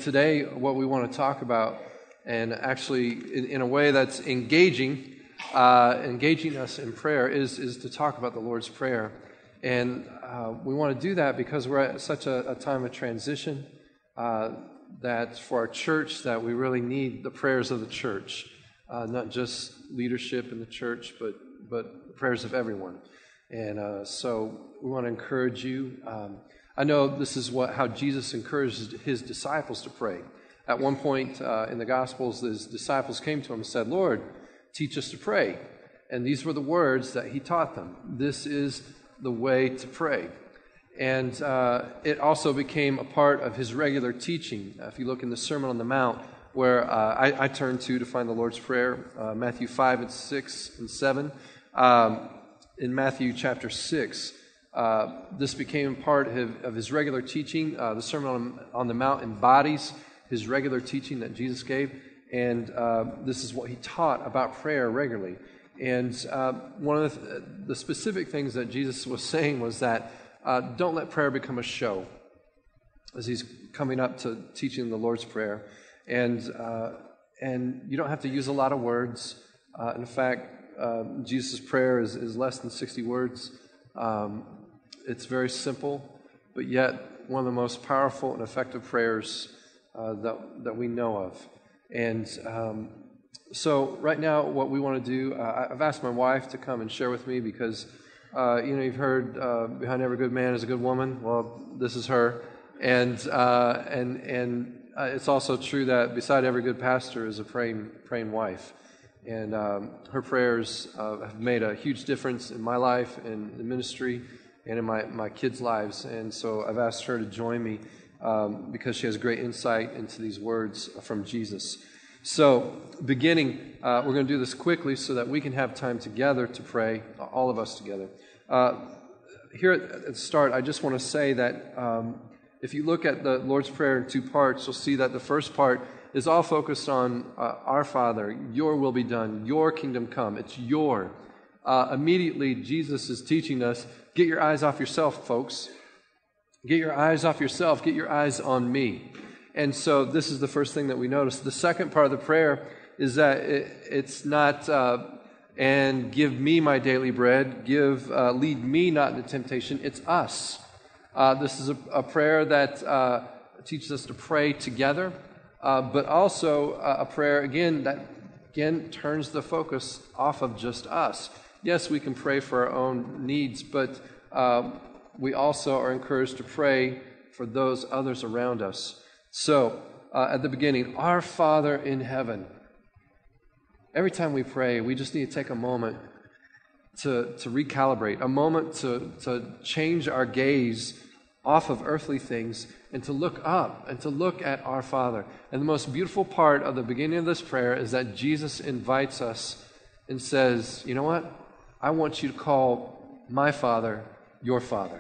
today what we want to talk about, and actually in a way that's engaging us in prayer, is to talk about the Lord's Prayer. And we want to do that because we're at such a time of transition that for our church that we really need the prayers of the church, not just leadership in the church, but the prayers of everyone. And so we want to encourage you. I know this is how Jesus encouraged his disciples to pray. At one point in the Gospels, his disciples came to him and said, "Lord, teach us to pray." And these were the words that he taught them. This is the way to pray. And it also became a part of his regular teaching. If you look in the Sermon on the Mount, where I turn to find the Lord's Prayer, Matthew 5 and 6 and 7. In Matthew chapter 6, this became part of his regular teaching. The Sermon on the Mount embodies his regular teaching that Jesus gave, and this is what he taught about prayer regularly. And one of the specific things that Jesus was saying was that don't let prayer become a show, as he's coming up to teaching the Lord's Prayer. And you don't have to use a lot of words. In fact, Jesus' prayer is less than 60 words. It's very simple, but yet one of the most powerful and effective prayers that we know of. And so right now what we want to do, I've asked my wife to come and share with me because, you've heard behind every good man is a good woman. Well, this is her. And it's also true that beside every good pastor is a praying wife. And her prayers have made a huge difference in my life and the ministry and in my kids' lives. And so I've asked her to join me because she has great insight into these words from Jesus. So beginning, we're going to do this quickly so that we can have time together to pray, all of us together. Here at the start, I just want to say that if you look at the Lord's Prayer in two parts, you'll see that the first part is all focused on our Father, your will be done, your kingdom come. It's your. Immediately, Jesus is teaching us, get your eyes off yourself, folks. Get your eyes off yourself. Get your eyes on me. And so this is the first thing that we notice. The second part of the prayer is that it's not, and give me my daily bread, lead me not into temptation. It's us. This is a prayer that teaches us to pray together, but also a prayer, that turns the focus off of just us. Yes, we can pray for our own needs, but we also are encouraged to pray for those others around us. So, at the beginning, our Father in heaven. Every time we pray, we just need to take a moment to recalibrate, a moment to change our gaze off of earthly things and to look up and to look at our Father. And the most beautiful part of the beginning of this prayer is that Jesus invites us and says, you know what? I want you to call my Father your Father.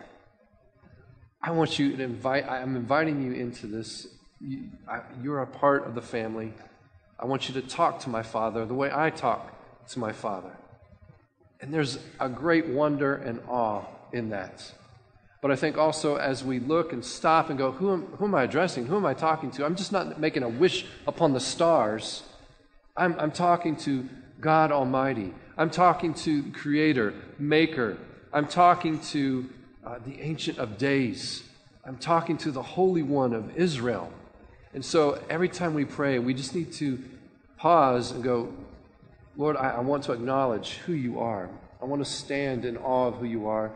I want you to I'm inviting you into this. You're a part of the family. I want you to talk to my Father the way I talk to my Father. And there's a great wonder and awe in that. But I think also as we look and stop and go, who am I addressing? Who am I talking to? I'm just not making a wish upon the stars. I'm talking to God Almighty. I'm talking to the Creator, Maker. I'm talking to the Ancient of Days. I'm talking to the Holy One of Israel. And so every time we pray, we just need to pause and go, Lord, I want to acknowledge who you are. I want to stand in awe of who you are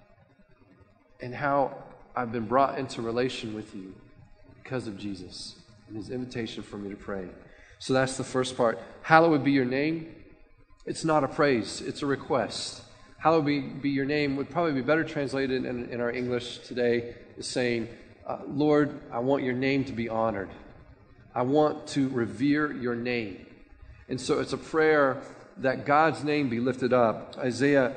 and how I've been brought into relation with you because of Jesus and his invitation for me to pray. So that's the first part. Hallowed be your name. It's not a praise, it's a request. Hallowed be your name would probably be better translated in our English today as saying, Lord, I want your name to be honored. I want to revere your name. And so it's a prayer that God's name be lifted up. Isaiah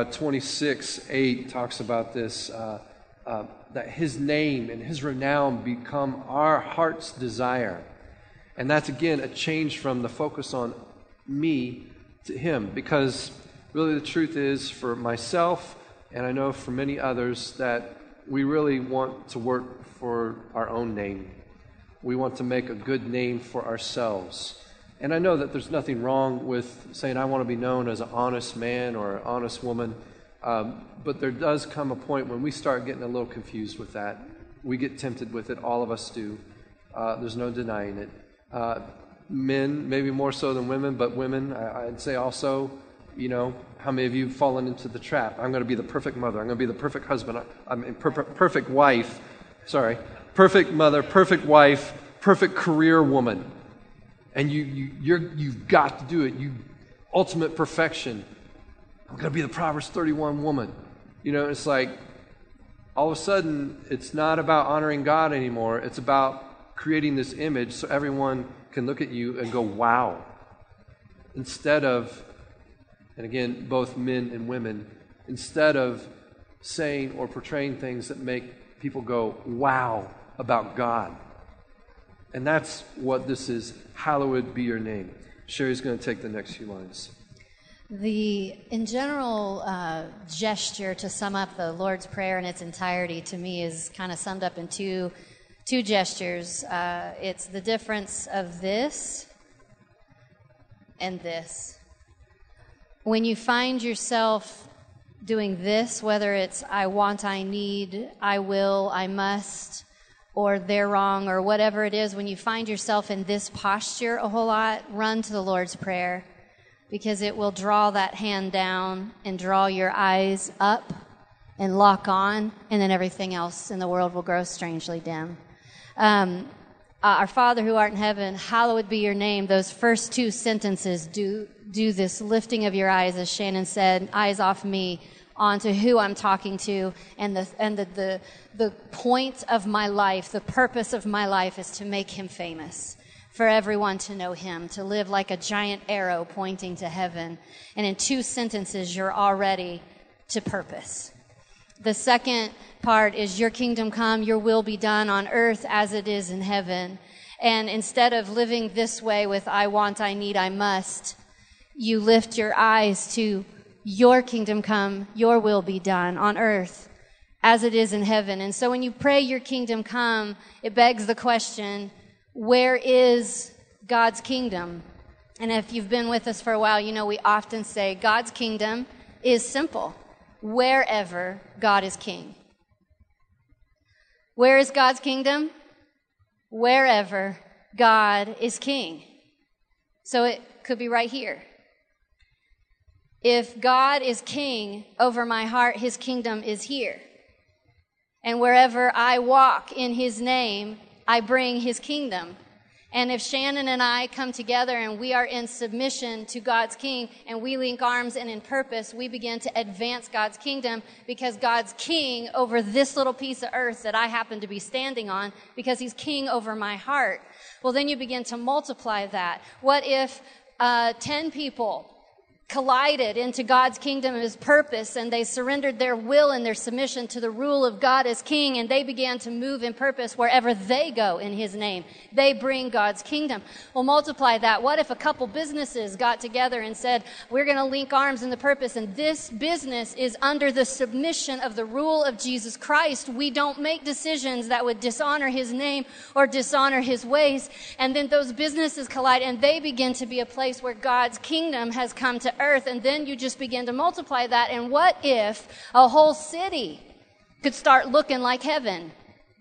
26:8 talks about this, that his name and his renown become our heart's desire. And that's, again, a change from the focus on me to him, because really the truth is, for myself, and I know for many others, that we really want to work for our own name. We want to make a good name for ourselves. And I know that there's nothing wrong with saying, I want to be known as an honest man or an honest woman. But there does come a point when we start getting a little confused with that. We get tempted with it. All of us do. There's no denying it. Men, maybe more so than women, but women, I'd say also, how many of you have fallen into the trap? I'm going to be the perfect mother. I'm going to be the perfect husband. Perfect wife. Sorry. Perfect mother, perfect wife, perfect career woman. And you've got to do it. Ultimate perfection. I'm going to be the Proverbs 31 woman. It's like all of a sudden it's not about honoring God anymore. It's about creating this image so everyone can look at you and go, wow. Instead of, and again, both men and women, instead of saying or portraying things that make people go, wow, about God. And that's what this is. Hallowed be your name. Sherry's going to take the next few lines. In general, gesture to sum up the Lord's Prayer in its entirety to me is kind of summed up in two gestures. It's the difference of this and this. When you find yourself doing this, whether it's I want, I need, I will, I must, or they're wrong, or whatever it is, when you find yourself in this posture a whole lot, run to the Lord's Prayer, because it will draw that hand down and draw your eyes up and lock on, and then everything else in the world will grow strangely dim. Our Father who art in heaven, hallowed be your name. Those first two sentences do this lifting of your eyes, as Shannon said, eyes off me, onto who I'm talking to, and the point of my life, the purpose of my life is to make him famous, for everyone to know him, to live like a giant arrow pointing to heaven. And in two sentences, you're already to purpose. The second part is your kingdom come, your will be done on earth as it is in heaven. And instead of living this way with I want, I need, I must, you lift your eyes to your kingdom come, your will be done on earth as it is in heaven. And so when you pray your kingdom come, it begs the question, where is God's kingdom? And if you've been with us for a while, we often say God's kingdom is simple. Wherever God is king. Where is God's kingdom? Wherever God is king. So it could be right here. If God is king over my heart, his kingdom is here. And wherever I walk in his name, I bring his kingdom. And if Shannon and I come together and we are in submission to God's king and we link arms and in purpose, we begin to advance God's kingdom, because God's king over this little piece of earth that I happen to be standing on, because he's king over my heart. Well, then you begin to multiply that. What if 10 people collided into God's kingdom and his purpose, and they surrendered their will and their submission to the rule of God as king, and they began to move in purpose wherever they go in his name. They bring God's kingdom. Well, multiply that. What if a couple businesses got together and said, we're going to link arms in the purpose, and this business is under the submission of the rule of Jesus Christ. We don't make decisions that would dishonor his name or dishonor his ways. And then those businesses collide, and they begin to be a place where God's kingdom has come to earth. And then you just begin to multiply that. And what if a whole city could start looking like heaven?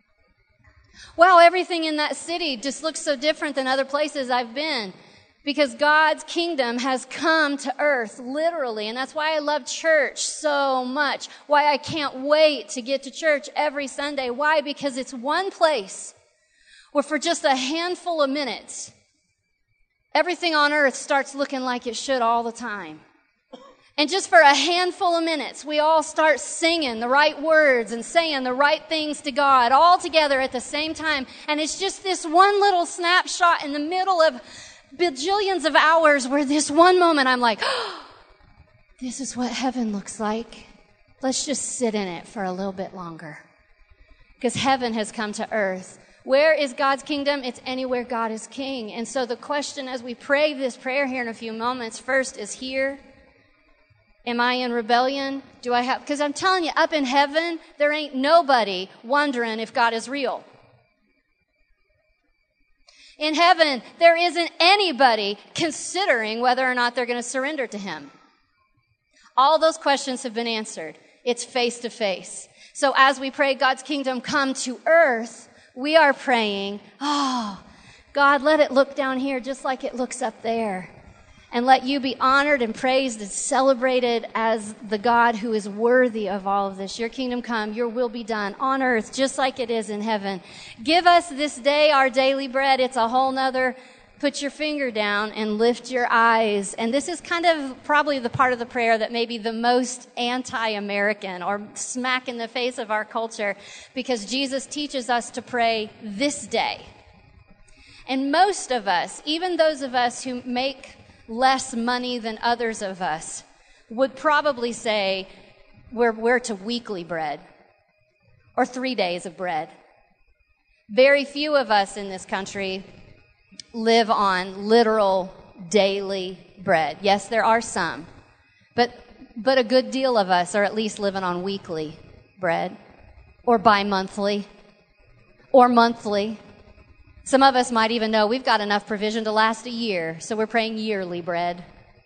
Wow, everything in that city just looks so different than other places I've been, because God's kingdom has come to earth, literally. And that's why I love church so much. Why I can't wait to get to church every Sunday. Why? Because it's one place where for just a handful of minutes, everything on earth starts looking like it should all the time. And just for a handful of minutes, we all start singing the right words and saying the right things to God all together at the same time. And it's just this one little snapshot in the middle of bajillions of hours where this one moment I'm like, oh, this is what heaven looks like. Let's just sit in it for a little bit longer. Because heaven has come to earth. Where is God's kingdom? It's anywhere God is king. And so the question as we pray this prayer here in a few moments, first is here. Am I in rebellion? Because I'm telling you, up in heaven, there ain't nobody wondering if God is real. In heaven, there isn't anybody considering whether or not they're going to surrender to him. All those questions have been answered. It's face to face. So as we pray God's kingdom come to earth, we are praying, oh, God, let it look down here just like it looks up there. And let you be honored and praised and celebrated as the God who is worthy of all of this. Your kingdom come, your will be done on earth just like it is in heaven. Give us this day our daily bread. It's a whole nother, put your finger down and lift your eyes. And this is kind of probably the part of the prayer that may be the most anti-American or smack in the face of our culture, because Jesus teaches us to pray this day. And most of us, even those of us who make less money than others of us, would probably say we're to weekly bread or 3 days of bread. Very few of us in this country live on literal daily bread. Yes, there are some, but a good deal of us are at least living on weekly bread or bi-monthly or monthly. Some of us might even know we've got enough provision to last a year, so we're praying yearly bread.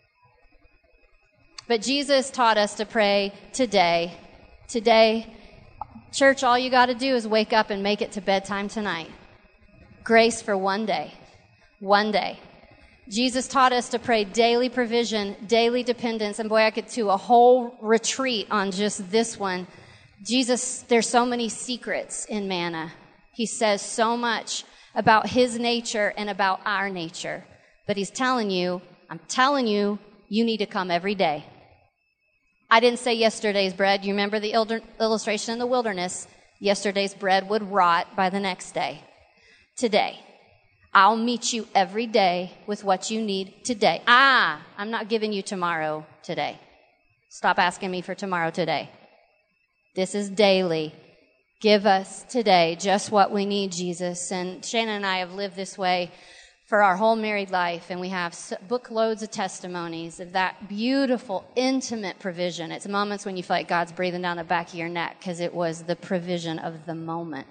But Jesus taught us to pray today. Today, church, all you got to do is wake up and make it to bedtime tonight. Grace for one day. One day. Jesus taught us to pray daily provision, daily dependence, and boy, I could do a whole retreat on just this one. Jesus, there's so many secrets in manna. He says so much about his nature and about our nature. But he's telling you, I'm telling you, you need to come every day. I didn't say yesterday's bread. You remember the illustration in the wilderness? Yesterday's bread would rot by the next day. Today, I'll meet you every day with what you need today. I'm not giving you tomorrow today. Stop asking me for tomorrow today. This is daily. Give us today just what we need, Jesus. And Shannon and I have lived this way for our whole married life, and we have bookloads of testimonies of that beautiful, intimate provision. It's moments when you feel like God's breathing down the back of your neck because it was the provision of the moment,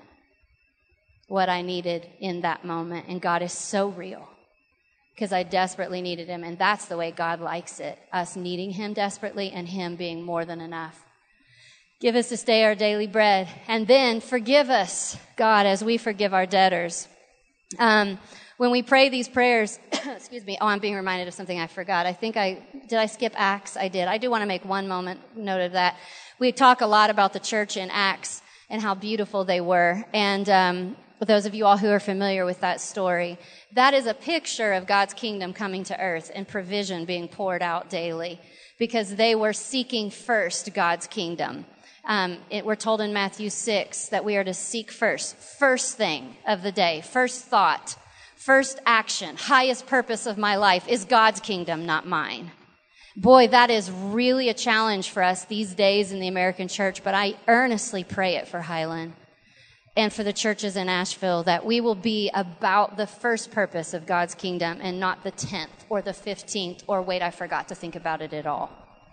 what I needed in that moment. And God is so real because I desperately needed him, and that's the way God likes it, us needing him desperately and him being more than enough. Give us this day our daily bread. And then forgive us, God, as we forgive our debtors. When we pray these prayers, excuse me, I'm being reminded of something I forgot. Did I skip Acts? I did. I do want to make one moment note of that. We talk a lot about the church in Acts and how beautiful they were. And for those of you all who are familiar with that story, that is a picture of God's kingdom coming to earth and provision being poured out daily because they were seeking first God's kingdom. We're told in Matthew 6 that we are to seek first thing of the day, first thought, first action, highest purpose of my life is God's kingdom, not mine. Boy, that is really a challenge for us these days in the American church, but I earnestly pray it for Highland and for the churches in Asheville that we will be about the first purpose of God's kingdom and not the 10th or the 15th or wait, I forgot to think about it at all.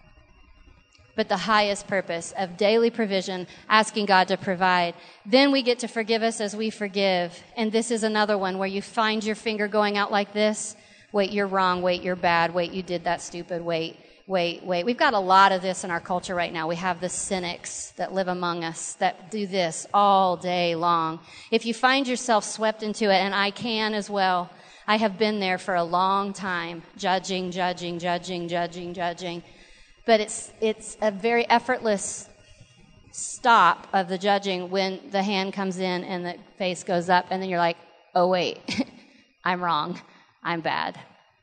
But the highest purpose of daily provision, asking God to provide. Then we get to forgive us as we forgive. And this is another one where you find your finger going out like this. Wait, you're wrong. Wait, you're bad. Wait, you did that stupid. Wait. We've got a lot of this in our culture right now. We have the cynics that live among us that do this all day long. If you find yourself swept into it, and I can as well, I have been there for a long time, judging. But it's a very effortless stop of the judging when the hand comes in and the face goes up, and then you're like, oh, wait, I'm wrong. I'm bad.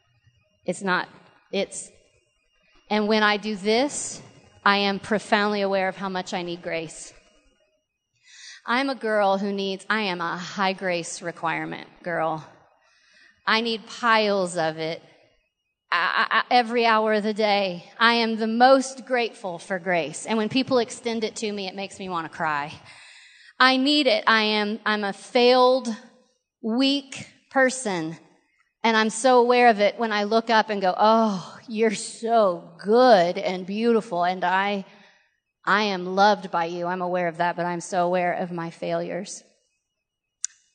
And when I do this, I am profoundly aware of how much I need grace. I'm a girl I am a high grace requirement girl. I need piles of it. Every hour of the day. I am the most grateful for grace. And when people extend it to me, it makes me want to cry. I need it. I'm a failed, weak person. And I'm so aware of it when I look up and go, oh, you're so good and beautiful. And I am loved by you. I'm aware of that, but I'm so aware of my failures.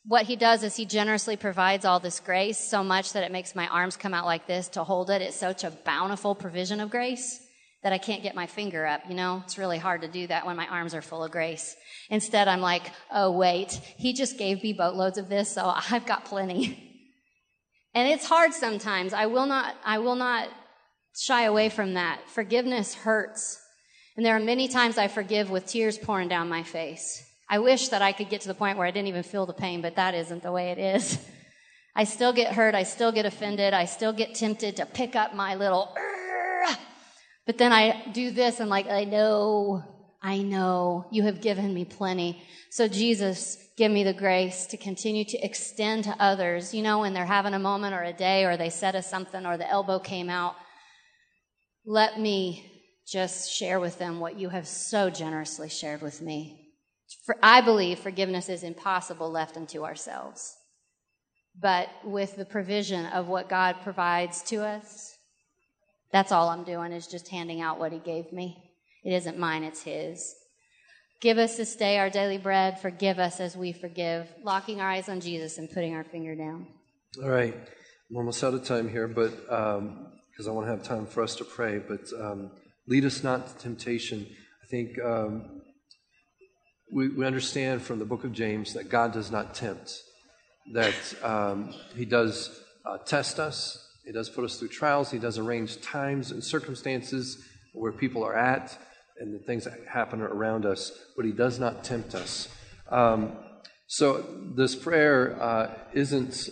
what he does is he generously provides all this grace so much that it makes my arms come out like this to hold it. It's such a bountiful provision of grace that I can't get my finger up, It's really hard to do that when my arms are full of grace. Instead, I'm like, oh, wait, he just gave me boatloads of this, so I've got plenty. And it's hard sometimes. I will not shy away from that. Forgiveness hurts. And there are many times I forgive with tears pouring down my face. I wish that I could get to the point where I didn't even feel the pain, but that isn't the way it is. I still get hurt. I still get offended. I still get tempted to pick up my little, but then I do this and like, I know, you have given me plenty. So Jesus, give me the grace to continue to extend to others, when they're having a moment or a day or they said us something or the elbow came out. Let me just share with them what you have so generously shared with me. I believe forgiveness is impossible left unto ourselves. But with the provision of what God provides to us, that's all I'm doing is just handing out what he gave me. It isn't mine, it's his. Give us this day our daily bread. Forgive us as we forgive. Locking our eyes on Jesus and putting our finger down. All right. I'm almost out of time here, but because I want to have time for us to pray. But lead us not to temptation. I think we understand from the book of James that God does not tempt, that he does test us. He does put us through trials. He does arrange times and circumstances where people are at and the things that happen around us, but he does not tempt us. So this prayer isn't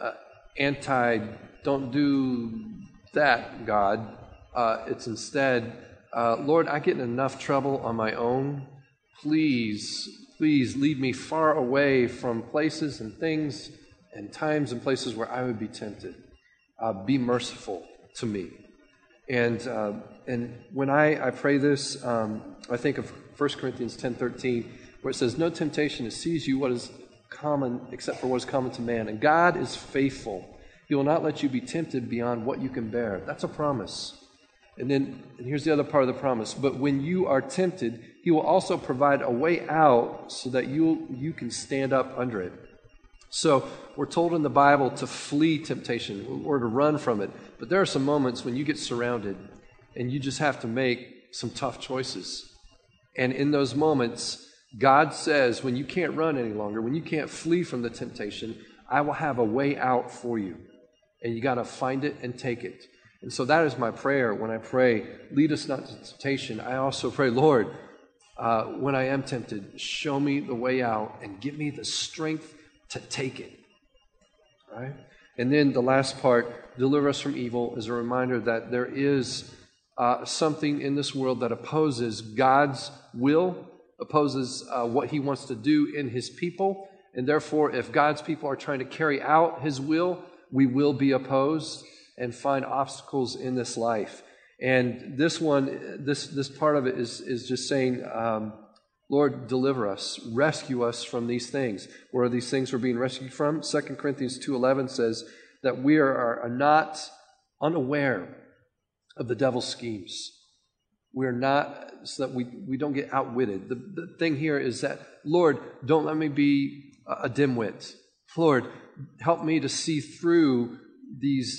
anti, don't do that, God. It's instead, Lord, I get in enough trouble on my own. Please lead me far away from places and things and times and places where I would be tempted. Be merciful to me. And when I pray this, I think of 1 Corinthians 10:13, where it says, no temptation has seized you what is common except for what is common to man. And God is faithful. He will not let you be tempted beyond what you can bear. That's a promise. And here's the other part of the promise. But when you are tempted, he will also provide a way out so that you can stand up under it. So we're told in the Bible to flee temptation or to run from it. But there are some moments when you get surrounded and you just have to make some tough choices. And in those moments, God says, when you can't run any longer, when you can't flee from the temptation, I will have a way out for you. And you got to find it and take it. And so that is my prayer when I pray, lead us not to temptation. I also pray, Lord, when I am tempted, show me the way out and give me the strength to take it. All right? And then the last part, deliver us from evil, is a reminder that there is something in this world that opposes God's will, opposes what he wants to do in his people. And therefore, if God's people are trying to carry out his will, we will be opposed and find obstacles in this life. And this part of it is just saying, Lord, deliver us, rescue us from these things. Where are these things we're being rescued from? 2 Corinthians 2:11 says that we are not unaware of the devil's schemes. We're not, so that we don't get outwitted. The thing here is that, Lord, don't let me be a dimwit. Lord, help me to see through these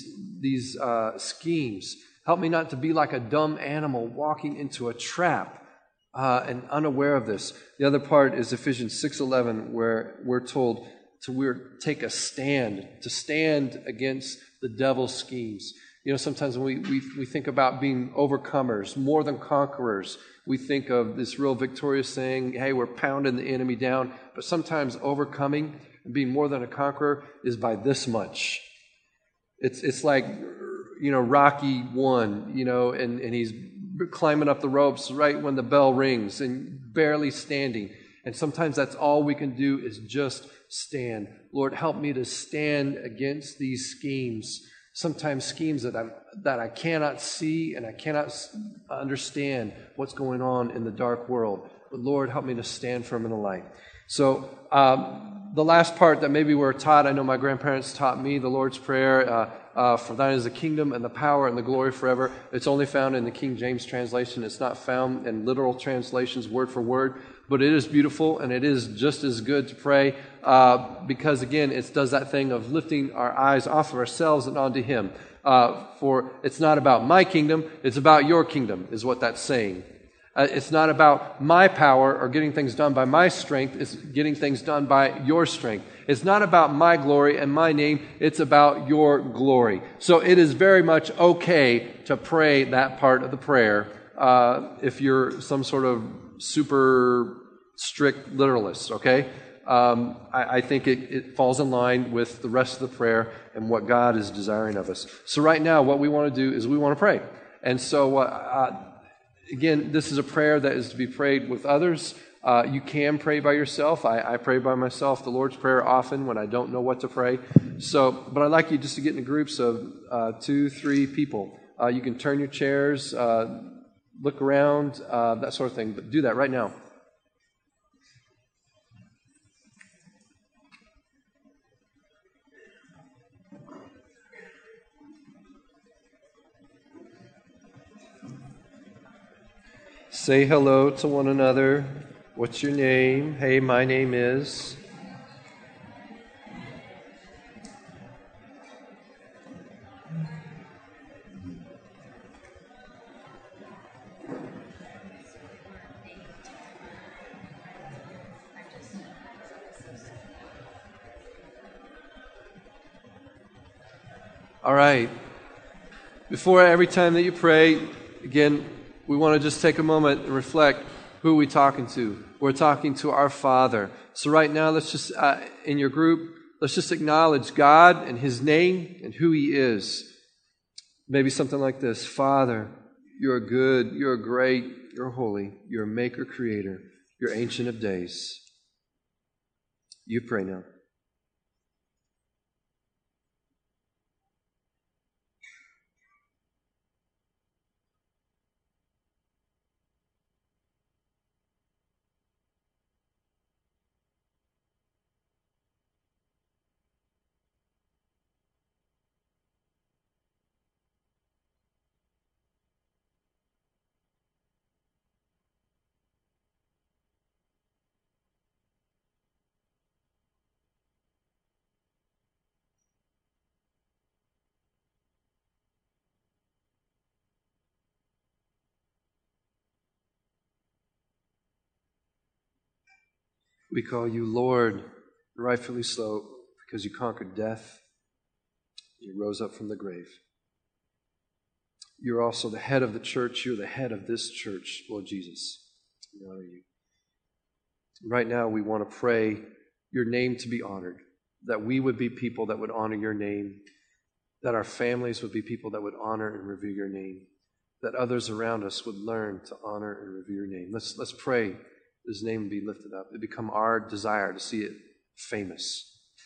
schemes. Help me not to be like a dumb animal walking into a trap and unaware of this. The other part is Ephesians 6:11, where we're told to take a stand, to stand against the devil's schemes. Sometimes when we think about being overcomers, more than conquerors, we think of this real victorious thing, hey, we're pounding the enemy down. But sometimes overcoming and being more than a conqueror is by this much. It's like, Rocky won, and he's climbing up the ropes right when the bell rings and barely standing. And sometimes that's all we can do is just stand. Lord, help me to stand against these schemes. Sometimes schemes that I cannot see and I cannot understand what's going on in the dark world. But Lord, help me to stand firm in the light. So The last part that maybe we're taught, I know my grandparents taught me the Lord's Prayer, for thine is the kingdom and the power and the glory forever. It's only found in the King James translation. It's not found in literal translations word for word, but it is beautiful and it is just as good to pray because, again, it does that thing of lifting our eyes off of ourselves and onto Him. For it's not about my kingdom, it's about your kingdom, is what that's saying. It's not about my power or getting things done by my strength. It's getting things done by your strength. It's not about my glory and my name. It's about your glory. So it is very much okay to pray that part of the prayer if you're some sort of super strict literalist, okay? I think it falls in line with the rest of the prayer and what God is desiring of us. So right now, what we want to do is we want to pray. And so again, this is a prayer that is to be prayed with others. You can pray by yourself. I pray by myself the Lord's Prayer often when I don't know what to pray. But I'd like you just to get into groups of 2, 3 people. You can turn your chairs, look around, that sort of thing. But do that right now. Say hello to one another. What's your name? Hey, my name is. All right. Before every time that you pray, again, we want to just take a moment and reflect who we're talking to. We're talking to our Father. So right now, let's just, in your group, let's just acknowledge God and His name and who He is. Maybe something like this. Father, you're good, you're great, you're holy, you're a maker, creator, you're ancient of days. You pray now. We call you Lord, rightfully so, because you conquered death. You rose up from the grave. You're also the head of the church. You're the head of this church, Lord Jesus. We honor you. Right now, we want to pray your name to be honored, that we would be people that would honor your name, that our families would be people that would honor and revere your name, that others around us would learn to honor and revere your name. Let's pray His name would be lifted up. It become our desire to see it famous.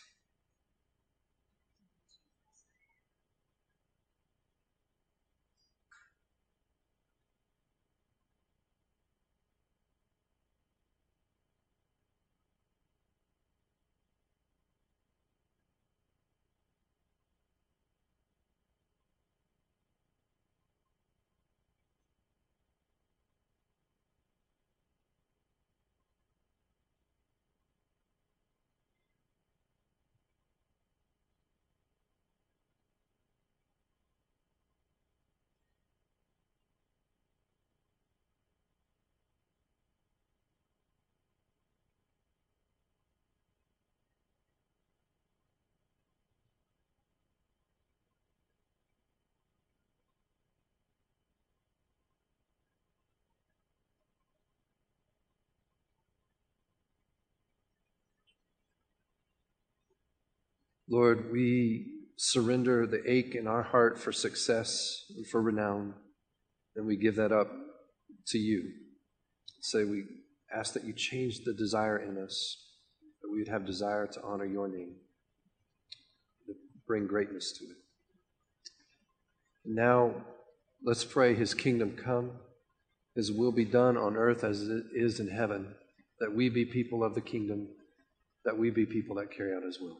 Lord, we surrender the ache in our heart for success and for renown, and we give that up to you. Say we ask that you change the desire in us, that we would have desire to honor your name, to bring greatness to it. Now, let's pray His kingdom come, His will be done on earth as it is in heaven, that we be people of the kingdom, that we be people that carry out His will.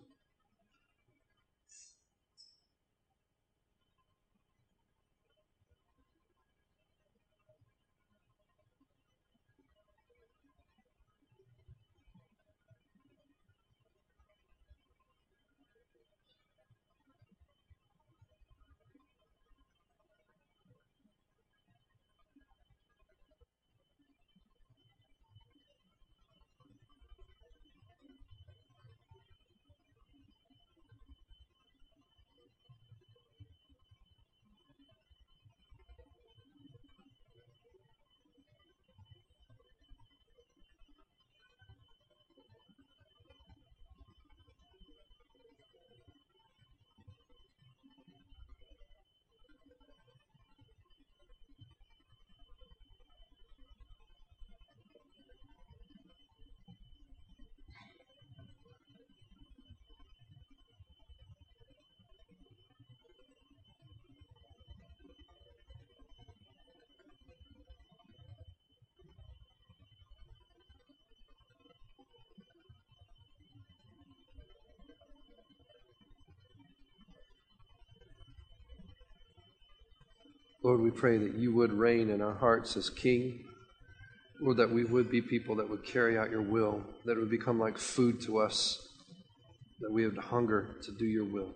Lord, we pray that you would reign in our hearts as King. Lord, that we would be people that would carry out your will, that it would become like food to us, that we would hunger to do your will.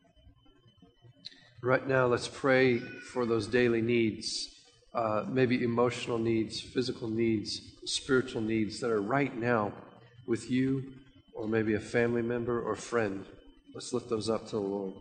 Right now, let's pray for those daily needs, maybe emotional needs, physical needs, spiritual needs that are right now with you, or maybe a family member or friend. Let's lift those up to the Lord.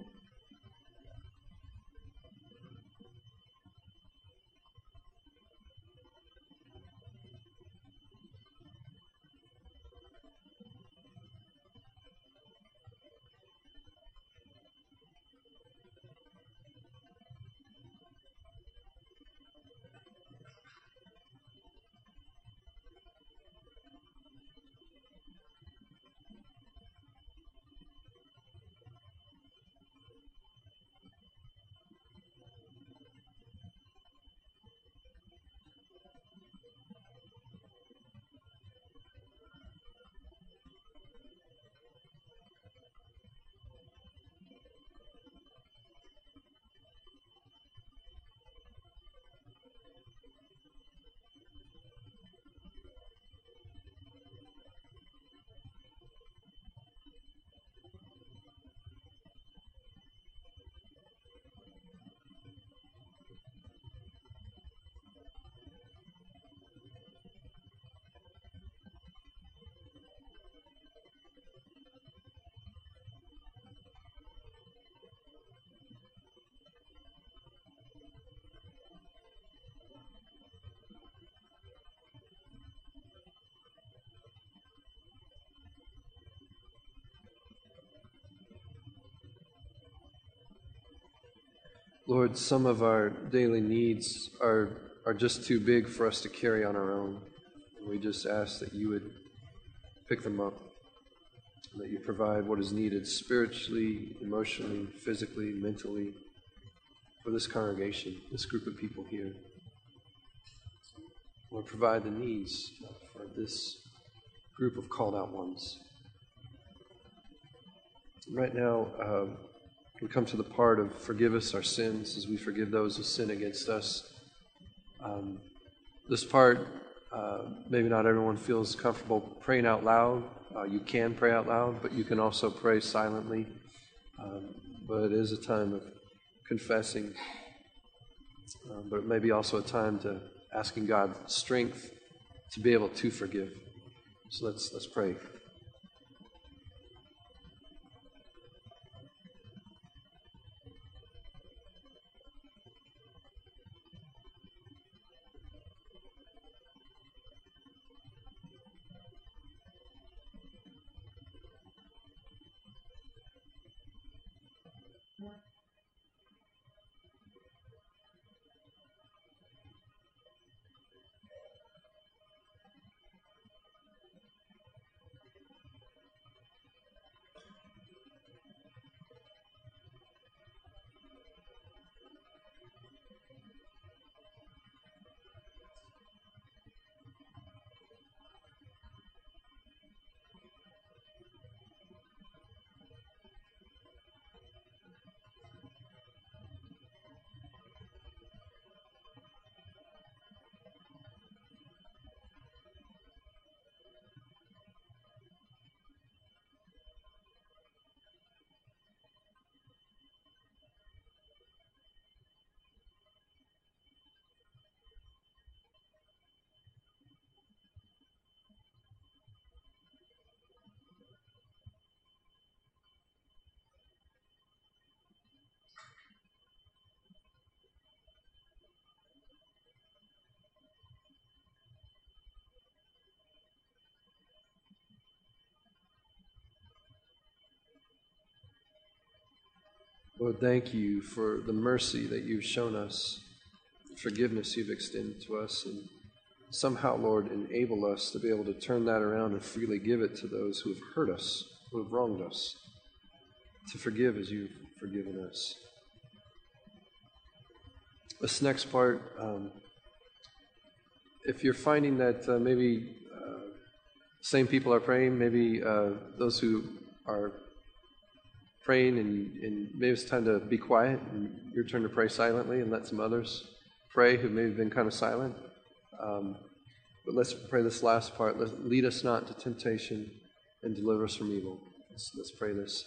Lord, some of our daily needs are just too big for us to carry on our own. We just ask that you would pick them up, that you provide what is needed spiritually, emotionally, physically, mentally for this congregation, this group of people here. Lord, provide the needs for this group of called out ones. Right now, we come to the part of forgive us our sins as we forgive those who sin against us. This part, maybe not everyone feels comfortable praying out loud. You can pray out loud, but you can also pray silently. But it is a time of confessing, but it may be also a time to asking God strength to be able to forgive. So let's pray. Lord, thank you for the mercy that you've shown us, the forgiveness you've extended to us, and somehow, Lord, enable us to be able to turn that around and freely give it to those who have hurt us, who have wronged us, to forgive as you've forgiven us. This next part, if you're finding that maybe same people are praying, maybe those who are praying and maybe it's time to be quiet and your turn to pray silently and let some others pray who may have been kind of silent. But let's pray this last part. Lead us not to temptation and deliver us from evil. Let's pray this.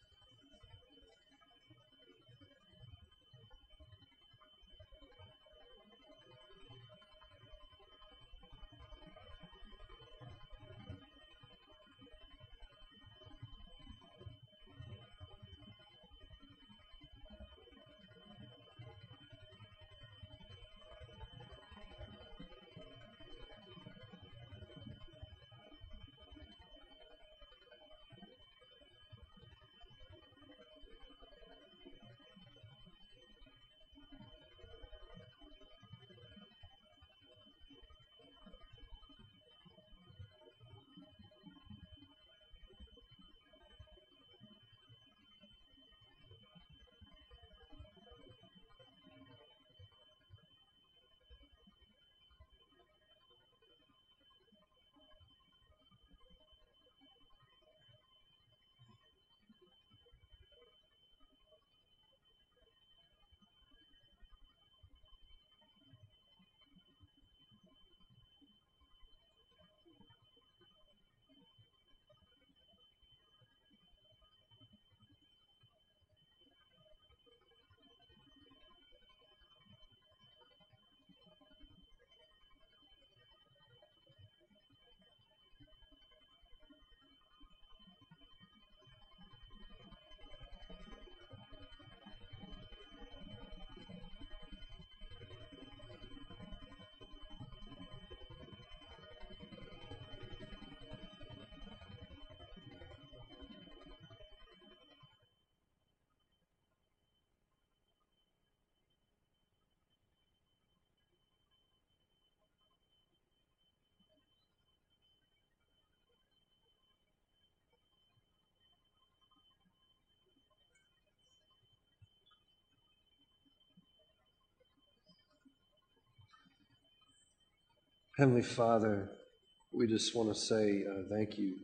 Heavenly Father, we just want to say thank you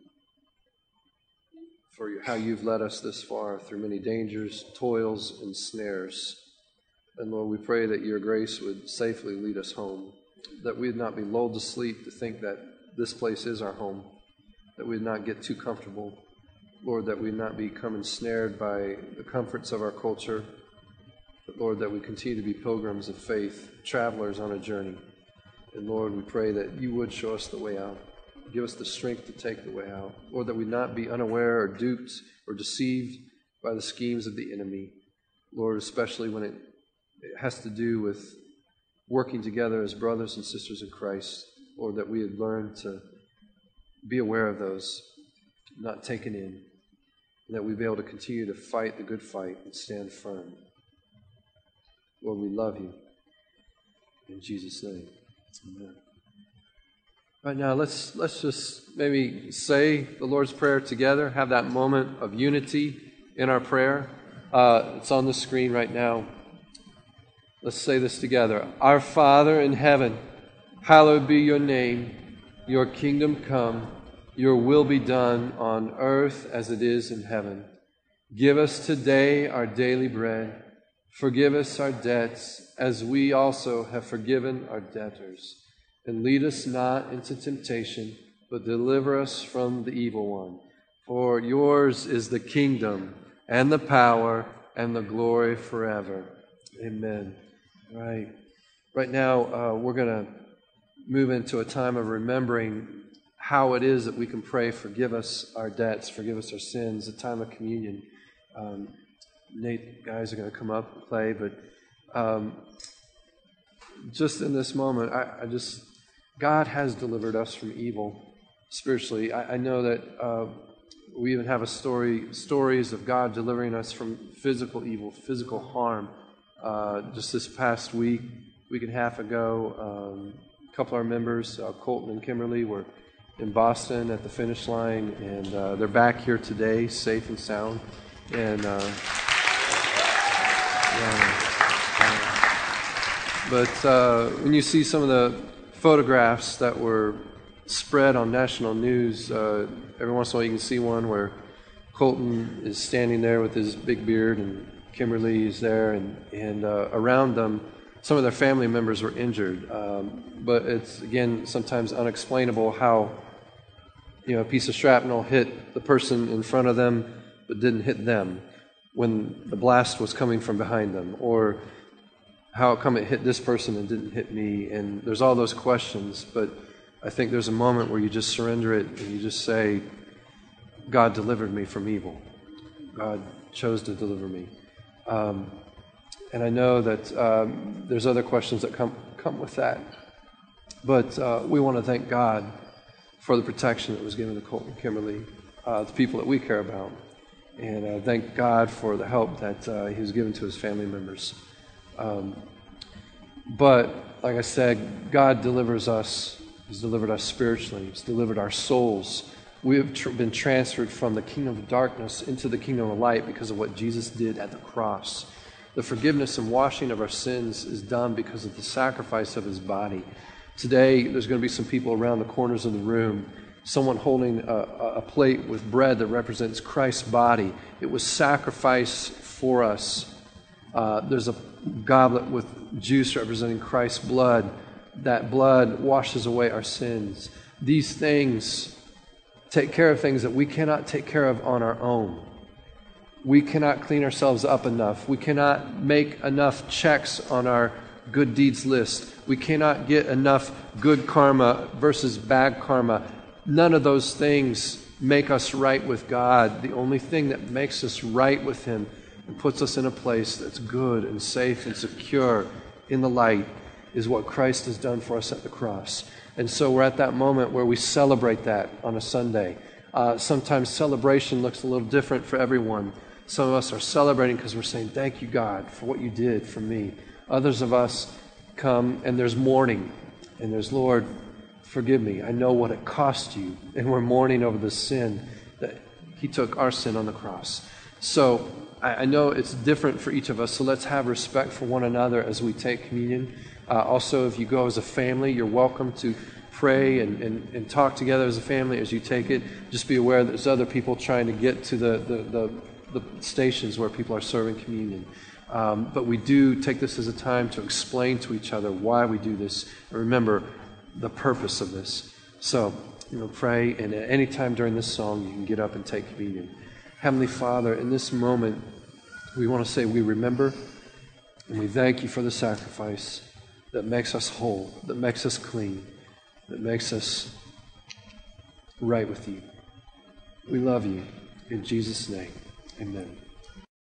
for how you've led us this far through many dangers, toils, and snares. And Lord, we pray that your grace would safely lead us home, that we would not be lulled to sleep to think that this place is our home, that we would not get too comfortable. Lord, that we would not become ensnared by the comforts of our culture, but Lord, that we continue to be pilgrims of faith, travelers on a journey. And Lord, we pray that you would show us the way out. Give us the strength to take the way out. Lord, that we not be unaware or duped or deceived by the schemes of the enemy. Lord, especially when it has to do with working together as brothers and sisters in Christ. Lord, that we would learn to be aware of those, not taken in. And that we'd be able to continue to fight the good fight and stand firm. Lord, we love you. In Jesus' name. Amen. Right now, let's just maybe say the Lord's Prayer together, have that moment of unity in our prayer. It's on the screen right now. Let's say this together. Our Father in heaven, hallowed be your name. Your kingdom come. Your will be done on earth as it is in heaven. Give us today our daily bread. Forgive us our debts, as we also have forgiven our debtors. And lead us not into temptation, but deliver us from the evil one. For yours is the kingdom, and the power, and the glory forever. Amen. Right now, we're going to move into a time of remembering how it is that we can pray, forgive us our debts, forgive us our sins, a time of communion. Nate, guys are going to come up and play, but just in this moment, God has delivered us from evil spiritually. I know that We even have stories of God delivering us from physical evil, physical harm. Just this past week and a half ago, a couple of our members, Colton and Kimberly, were in Boston at the finish line, and they're back here today, safe and sound. And but when you see some of the photographs that were spread on national news, every once in a while you can see one where Colton is standing there with his big beard, and Kimberly is there, and around them, some of their family members were injured. But it's, again, sometimes unexplainable how a piece of shrapnel hit the person in front of them but didn't hit them when the blast was coming from behind them, or how come it hit this person and didn't hit me. And there's all those questions, but I think there's a moment where you just surrender it and you just say, God delivered me from evil. God chose to deliver me. And I know that there's other questions that come with that. But we want to thank God for the protection that was given to Colton and Kimberly, the people that we care about. And thank God for the help that he was given to his family members. But, like I said, God delivers us. He's delivered us spiritually. He's delivered our souls. We have been transferred from the kingdom of darkness into the kingdom of light because of what Jesus did at the cross. The forgiveness and washing of our sins is done because of the sacrifice of his body. Today, there's going to be some people around the corners of the room, someone holding a plate with bread that represents Christ's body. It was sacrificed for us. There's a goblet with juice representing Christ's blood. That blood washes away our sins. These things take care of things that we cannot take care of on our own. We cannot clean ourselves up enough. We cannot make enough checks on our good deeds list. We cannot get enough good karma versus bad karma. None of those things make us right with God. The only thing that makes us right with him and puts us in a place that's good and safe and secure in the light is what Christ has done for us at the cross. And so we're at that moment where we celebrate that on a Sunday. Sometimes celebration looks a little different for everyone. Some of us are celebrating because we're saying, thank you, God, for what you did for me. Others of us come and there's mourning. And there's, Lord, forgive me. I know what it cost you. And we're mourning over the sin that he took our sin on the cross. So I know it's different for each of us. So let's have respect for one another as we take communion. Also, if you go as a family, you're welcome to pray and talk together as a family as you take it. Just be aware that there's other people trying to get to the stations where people are serving communion. But we do take this as a time to explain to each other why we do this. And remember the purpose of this. So, pray, and at any time during this song, you can get up and take communion. Heavenly Father, in this moment, we want to say we remember and we thank you for the sacrifice that makes us whole, that makes us clean, that makes us right with you. We love you. In Jesus' name, amen.